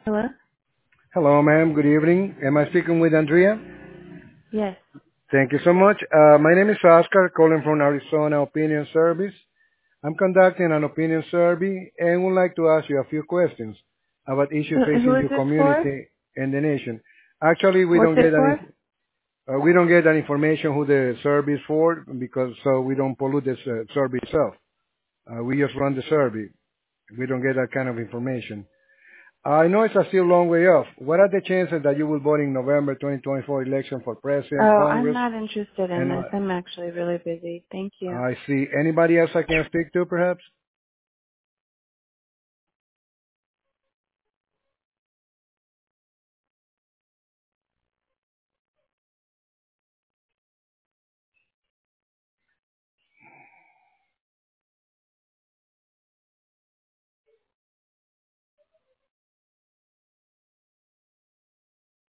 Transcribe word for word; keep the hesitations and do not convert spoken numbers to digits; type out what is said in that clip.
Hello? Hello, ma'am. Good evening. Am I speaking with Andrea? Yes. Thank you so much. Uh, my name is Oscar, calling from Arizona Opinion Service. I'm conducting an opinion survey and would like to ask you a few questions about issues Who, who facing is your this for? community and the nation. Actually, we What's don't it get any, for? uh, we don't get that information who the survey is for because so we don't pollute this uh, survey itself. Uh, we just run the survey. We don't get that kind of information. I know it's a still long way off. What are the chances that you will vote in November twenty twenty-four election for president, Oh, I'm Congress, not interested in and this. what? I'm actually really busy. Thank you. I see. Anybody else I can speak to, perhaps?